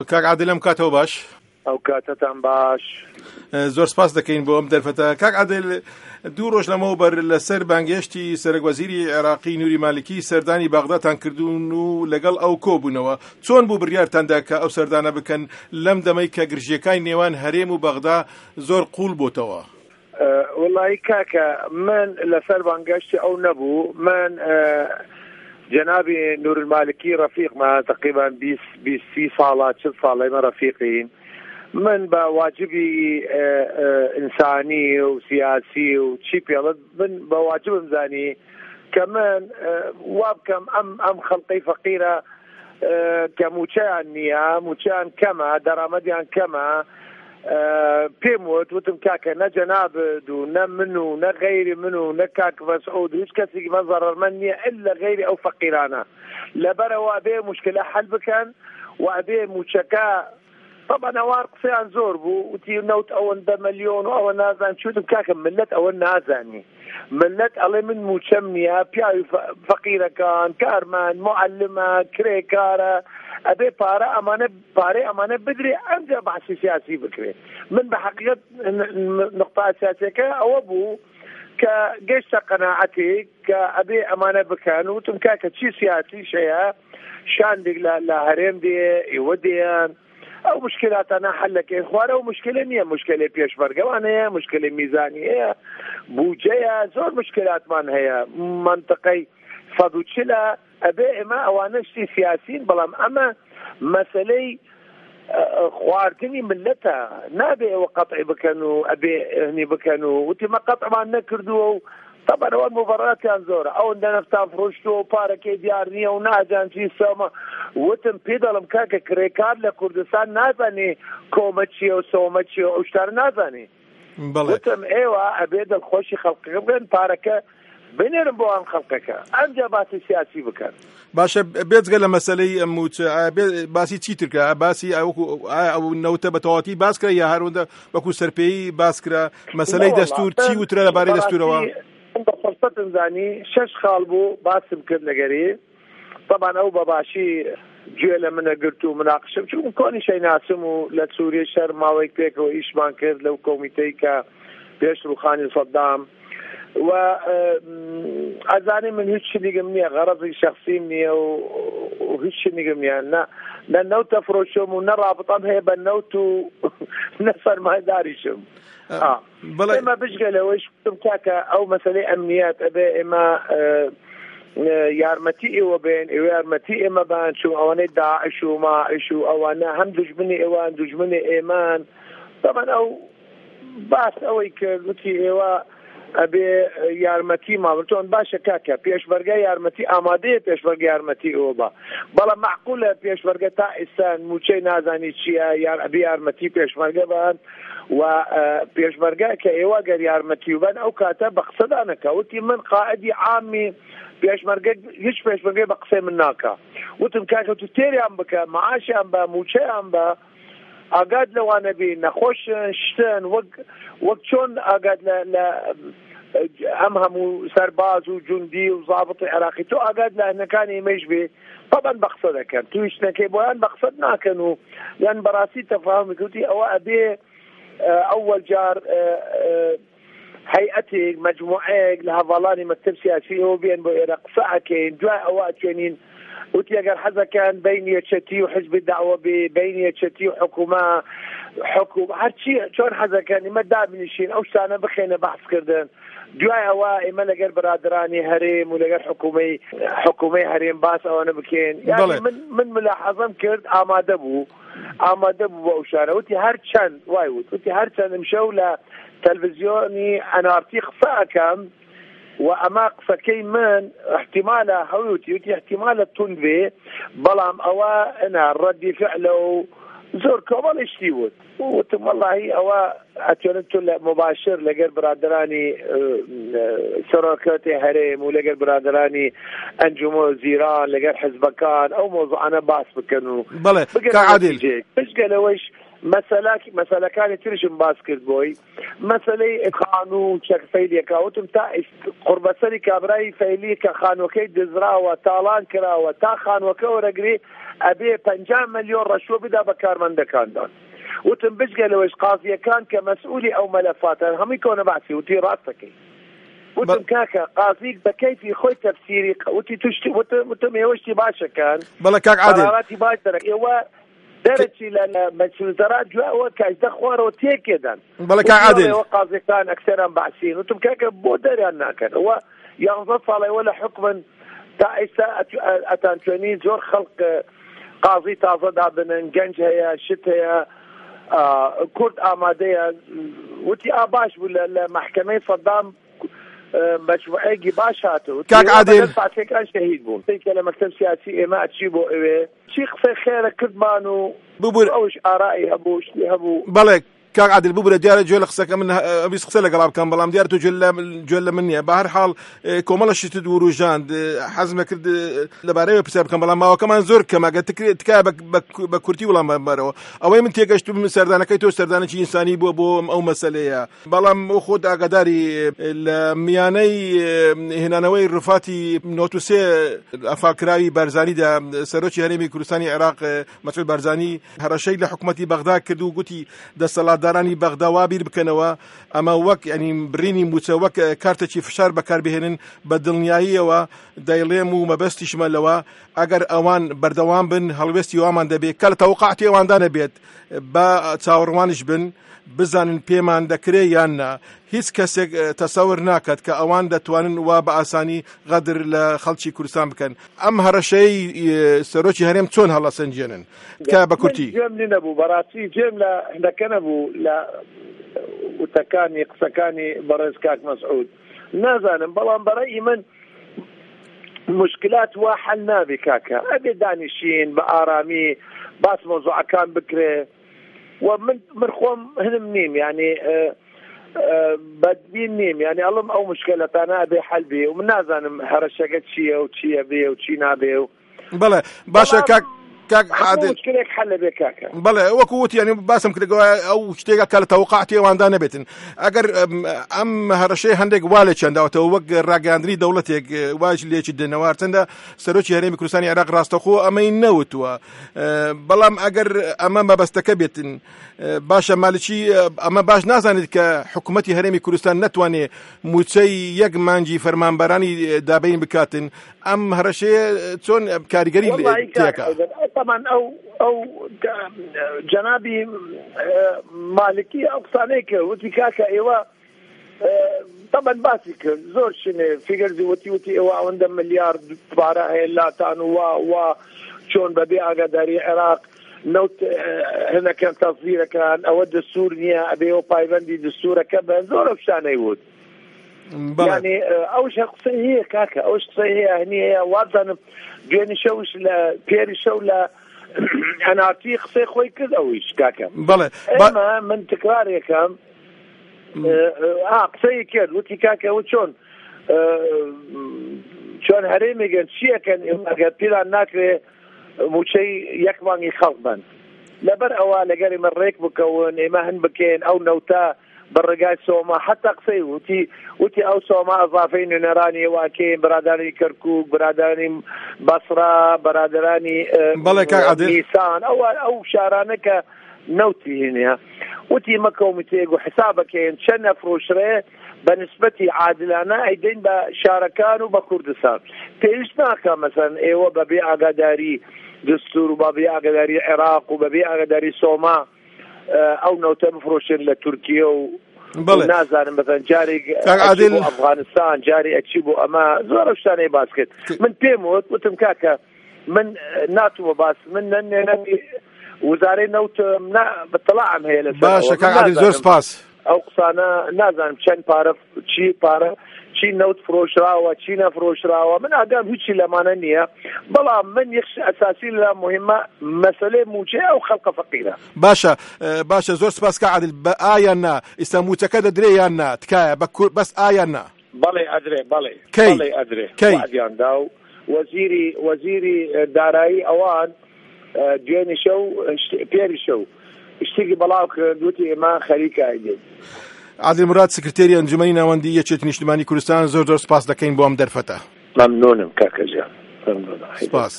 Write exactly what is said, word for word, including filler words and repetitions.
کاک عادل ئەم کاتەوە باش ئەو کاتەتان باش. زۆر سپاس دەکەین بۆ ئەم دەرفەتە. کاک عادل، دوو ڕۆژ لەمەوبەر لەسەر بانگێشتی سەرۆکوەزیری عێراقی نووری مالیکی سەردانی باغداتان کردوون و لەگەڵ ئەو کۆبوونەوە. چۆن بوو بڕیارتاندا کە ئەو سەردانە بکەن لەم دەمەی کە گرژیەکانی نێوان هەرێم و بەغدا زۆر قوڵ بۆتەوە؟ وڵی کاکە من لەسەر بانگەشتی ئەو نەبوو. من جنابی نورالمالکی ڕەفیقمە تقریبا بیست ساڵە چل ساڵ ئێمە ڕەفیقین. من بە واجبی ئینسانی و سیاسی و چی پێڵت من بە واجبم زانی کە من وا بکەم ئەم ئەم خەڵقەی فەقیرە کە موچەیان نییە، موچەیان کەمە، دەرامەدیان کەمە، پێم وت وتم کاکە نە جەنابت و نە من و نە غەیری من و نە کاک مەسعود هیچ کەسێکی مە زەڕەرمەند نییە ئیلا غەیری ئەو فەقیرانە. لەبەرەوە ئەبێ موشکلە حەل بکەن و ئەبێ موچەکە طبعا ئەوان قسەیان زۆر بوو وتی نەوت ئەوەندە مەلیۆن و ئەوە نازان چوتم کاکە ملت ئەوە نازانی. ملت ئەڵێ من موچەم نییە، پیاوی فەقیرەکان، کارمان، معلمە، کرێکارە، ئەبێ پارە ئەمانە پارەی ئەمانە بدرێ ئەمجا بەحسی سیاسی بکرێ. من بە حەقیقەت نقطە سیاسیەکە ئەوە بوو کە گەیشتە قەناعەتێک کە ئەبێ ئەمانە بکەن. وتم کاکە چی سیاسیش هەیە، شاندێک لە هەرێم دێ ئێوە دێیان ئەو مشکلاتانە حەلەکەی خوارە و مشکلە نییە، مشکلەی پێشمەرگەوان هەیە، مشکلەی میزانی هەیە، بودجەیە، زۆر مشکلاتمان هەیە، منطقەی سەد و چلە. ئەبێ ئێمە ئەوانە شتی سیاسین، بەڵام ئەمە مەسەلەی خواردنی ملەتە، نابێ ئەوە قەتعی بکەن و ئەبێ هەنی بکەن و وتیمە قەتعمان نەکردووە و طبعا ئەوان مبەڕاتیان زۆرە، ئەوەندە نەفتان فڕۆشتووە و پارەکەی دیار نییە و ناجان چی سەمە. وتم پێ دەڵم کاکە کرێکار لە کوردستان نازانێ کۆمە چییە و سۆمە چییە و ئەو شتانە نازانێ. وتم ئێوە ئەبێ دڵخۆشی خەڵقەکە بگەن، پارەکە بنێرن بۆ ئەم خەڵقەکە، ئەمجا باسی سیاسی بکەن. باشە، بێجگە لە مەسەلەی موچە باسی چیتر کرا؟ باسی ئەو نەوتە بە تەواتی باس کرا یا هەروەندە وەکو سەرپێیی باس کرا؟ مەسەلەی دەستور چی وترە لەبارەی دەستورەوە؟ بە فەرسەتم زانی شەش خاڵ بوو باسم کرد لەگەری. طبعا ئەو بەباشی گوێ لە منە گرت و مناقشم چون کۆنی شەیناسم و لە سووریە شەر ماوەیەک پێکەوە ئیشمان کرد لەو کۆمیتەی کە پێش ڕووخانی سەدام و ئەزانێ من هیچ شتێکم نییە، غەرەزی شەخسیم نییە و هیچ شتێکم نییە، نە نەوتە فرۆشم و نە ڕابطەم هەیە بە نەوت و نە سەرمایەداریشم. ئێمە بشگەلەوەی شتم کاکە ئەو مەسەلەی ئەمنیەت ئەبێ ئێمە یارمەتی ئێوە بێن، ئێوە یارمەتی ئێمە بان، چون ئەوانەی داعش و ماعش و ئەوانە هەم دوژمنی ئێوان دوژمنی ئێمان. طبعا ئەو باس ئەوەی کرد وتی ئێوە ئەبێ یارمەتی ماوەتۆن باشە کاکە پێشمەرگای یارمەتی ئامادەیە، پێشمەرگای یارمەتی ئێوە بە بەڵام معقولە پێشمەرگە تا ئێستا موچەی نازانی چییە، یار ئەبێ یارمەتی پێشمەرگە بان و پێشمەرگای کە ئێوە گەر یارمەتی وبن ئەو کاتە بە قسەدا نەکەوتی من قائدی عامی پێشمەرگە هیچ پێشمەرگەی بە قسەی من ناکە. وتم کاکە تو تێریان بکە، معاشیان بە، موچەیان بە، ئاگاد لەوانە بی نەخۆشن شتن وەک چۆن ئاگاد لە ئەم هەموو سەرباز و جوندی و زابطی عێراقی تۆ ئاگاد لە هەنەکانی ئێمەش بێ طبعا بە قسە دەکەن، توی شتەکەی بۆیان بە قسەت ناکەن و یان بەڕاستی تەفاهم کردی ئەوە ئەبێ ئەوەل جار هەیئەتێک مەجموعەیەک لە هەڤاڵانی مەکتەب سیاسی ئەوە بێن بۆ ئێرە قسە ئەکەین، دوای ئەوە ئەتوێنین وتی ئەگەر حەزەکەن بین یەکێتی و حزب داوە بێ، بین یەکێتی و حکومە حکوم هەرچی چۆن حەزەکەن ئێمە دابنیشین ئەو شتانە بخێنە بەحثکردن. دوای ئەوە ئێمە لەگەر برادرانی هەرێم و لەگەر حکومەی حکومەی هەرێم باس ئەوانە بکەین. یعنی من من ملاحەزەم کرد ئامادە بوو ئامادە بوو بە ئەو شارە. وتی هەر چەند وای وت وتی هەر چەند ئەمشەو لە تەلڤیزیۆنی ئەنارتی قسە ئەکەم و ئەما قسەکەی من احتیمالە هەوتی وتی احتیمالە تون بێ، بەڵام ئەوە ئەنا ڕەدی فعلە و زۆر کۆمەڵشتی وت. وتم وەڵاهی ئەوە ئەتوێنێت تۆ لە مباشر لەگەر برادرانی سەرۆکەتی هەرێم و لەگەر برادرانی ئەنجومە وەزیران لەگەر حزبەکان ئەو مۆزوعانە باس بکەن و بەڵێ کاعادل بشگەلەوەیش مەسەلەکانی ترشم باس کرد بۆی مەسەلەی خان و چەک فەیلێکا. وتم تا قوربەسەری کابرای فەیلی کە خانوەکەی دزراوە تاڵان کراوە تا خانوەکە وەرەگری ئەبێ پەنجا ملیۆن ڕەشوە بدا بە کارمەندەکاندان وتم بچگە لەوەش قازیەکان کە مەسئولی ئەو مەلەفاتان هەمووی کۆنە باسی وتی ڕاستەکەی وتم کاکە قازیک بە کەیفی خۆی تەفسیری وتی توشتی وتم ئێوەشتی باشەکان بەڵێ کاک عادل قەراراتی باش دەرەک ئێوە دەرەچی لە مەسئولدەرات جوایەوە کاژدە خوارەوە تێکێدان بەڵێ کاک عادل ئێوە قازیەکان ئەکسەران باسین وتم کاکە بۆ دەریان ناکەن ئەوە یانزە ساڵەوە لە حکمن تا ئێستا ئەتانتوێنی زۆر خەڵق قازی تازە دابنن گەنج هەیە شت هەیە کورد ئامادەیە وتی ئا باش بوو لە مەحکەمەی سەدام مەجموعەیەکی باش هاتوو کاک عادل فاتحەکان شەهید بوون کە لە مەکتەب سیاسی ئێمە ئەچی بۆ ئەوێ چی قسەی خێرە کردمان و ئەوش ئارایی هەبوو شتی هەبوو بەڵێ کاک عادل ببوورە دیارە گوێ لە قسەکە من ئەویست قسە لەگەڵا بکەم بەڵام دیارە تۆ گوێ لە من نییە بە هەر حاڵ کۆمەڵەشت وروژاند حەزمە کرد لەبارەیەوە پرسیار بکەم بەڵام ماوەکەمان زۆر کەم ئەگەر تکایە بە کورتی وەڵام ببەرەوە ئەوەی من تێگەشتوم سەردانەکەی تۆ سەردانێکی ئینسانی بووە بۆ ئەو مەسەلەیە بەڵام ئەو خۆت ئاگاداری لە میانەی هێنانەوەی ڕفاتی نۆت و سێ ئەفاکراوی بارزانیدا سەرۆکی هەرێمی کوردستانی عێراق مەسعود بارزانی هەڕەشەی لە حکوومەتی بەغدا کرد و گوتی دەسەڵاتدارانی بەغدا وا بیر بکەنەوە ئەمە وەک ینی برینی موچە وەک کارتێکی فشار بەکاربهێنن بە دڵنیاییەوە دەیڵێم و مەبەستیشمە لەوە ئەگەر ئەوان بەردەوام بن هەڵوێستی وامان دەبێت کە لە تەوقعاتی ئەواندا نەبێت بە چاوەڕوانش بن بزانن پێمان دەکرێ یان نا هیچ کەسێک تەسەور ناکات کە ئەوان دەتوانن وا بە ئاسانی غەدر لە خەڵکی کوردستان بکەن ئەم هەڕەشەی سەرۆکی هەرێم چۆن هەڵەسەنجێنن کە بە کورتی گوێم نەبوو بەڕاستی گوێم لە هەندەکە نەبوو لە وتەکانی قسەکانی بەڕێز کاک مەسعود نازانم بەڵام بەڕێی من مشکلات وا حەل نابێ کاکە ئەبێ دانیشین بە ئارامی باس مۆزوعەکان بکرێ و من من خۆم هەنم نیم یعنی بەدبین نیم یعنی ئەڵم ئەو مشکلەتانە ئەبێ حەل بێ و من نازانم هەرەشەکە چییە و چییە بێ و چی نابێ و بەڵێ باشە کاک کاک عادل مشکلێک حەل بێ کاکە بەڵێ وەکو وتی ینی باسم کردەوە ئەو شتێکە کە لە تەوقعاتی ئەواندا نەبێتن ئەگەر ئەم هەڕەشەی هەندێک وا لێ چەنداوەتەوە وەک ڕاگەاندنی دەوڵەتێک واژ لێکی دێنەوە چەندە سەرۆکی هەرێمی کوردستانی عێراق ڕاستەخۆ ئەمەی نەوتووە بەڵام ئەگەر ئەمە مەبەستەکە بێتن باشە مالکی ئەمە باش نازانێت کە حکوومەتی هەرێمی کوردستان نەتوانێت موچەی یەک مانجی فەرمانبەرانی دابین بکاتن ئەم هەڕەشەیە چۆن کاریگەری تێکە طبعا ئەو ئەو جەنابی مالکی ئەو قسانەی کرد وتی کاکە ئێوە طبعا باسی کرد زۆر شنێ فیگەرزی وتی وتی ئێوە ئەوەندە ملیارد پارە هەیە لاتان و وا وا چۆن بەبێ ئاگاداری عێراق نەوت هەنەکەن تەزیرەکان ئەوە دەستور نییە ئەبێەوە پایبەندی دەستورەکە بە زۆر ئەفشانەی وت یعنی ئەوش قسەی هەیە کاکە ئەوش قسەی هەیە هەنی هەیە وازانم دوێنی شەوش لە پێری شەو لە ئەنارتی قسەی خۆی کرد ئەویش کاکە بەڵێ ئێمە من تکرارێکم قسەی کرد وتی کاکە و چۆن چۆن هەرێمێگەن چیەکەن ئەگەر پیران ناکرێ موچەی یەک مانگی خەڵک بن لەبەر ئەوە لەگەری من ڕێک بکەون ئێمە هەن بکەین ئەو نەوتە بەڕێگای سۆما حتا قسەی وتی وتی ئەو سۆما ئەضافەی نوێنەرانی واکەین برادرانی کەرکووک برادرانی بەسرا برادرانی نیسان ئەو ئەو شارانە کە نەوتی هێنە وتی ئمە کۆمیتەیەک و حسابەکەین چەند نەفرۆشرێ بە نسبەتی عادلانە ئەیدەین بە شارەکان و بە کوردستان پێویست ناکە مەسەن ئێوە بەبێ ئاگاداری دستور و بەبێ ئاگاداری عێراق و بەبێ ئاگاداری سۆما ئەو نەوتە بفرۆشن لە تورکیە و نازانم بەزەن جارێک ئەچی بۆ ئەفغانستان جاری ئەچی بۆ ئەمە زۆر شتانەی باس کرد من پێم وت وتم کاکە من ناتووە باس من نەنێنەی وزارەی نەوت بەتەڵاعم هەیە لە باشە کاک عادل زۆر سپاس ئەو قسانە نازانم چەند پارە چی پارە چی نەوت فرۆشراوە چی نەفرۆشراوە من ئاگام هیچی لەمانە نییە بەڵام من یەکش ئەساسی لە مهمە مەسەلەی موچەی ئەو خەڵکە فەقیرە باشە باشە زۆر سپاس کە عادل بە ئایان نا ئێستا موچەکە دەدرێ یان نا تکایە بەس ئایان نا بەڵێ ئەدرێ بەڵێ بەڵێ ئەدرێ وعدیاندا و وەزیری وەزیری دارایی ئەوان دوێنی شەو پێری شەو شتێکی بەڵاو کرد وتی ئێمە خەریکە ئەیدێن عادل مراد سکرتێری ئەنجومەنی ناوەندی یەکێتی نیشتیمانی کوردستان زۆر زۆر سپاس دەکەین بۆ ئەم دەرفەتە مەمنونم کاکە جان سپاس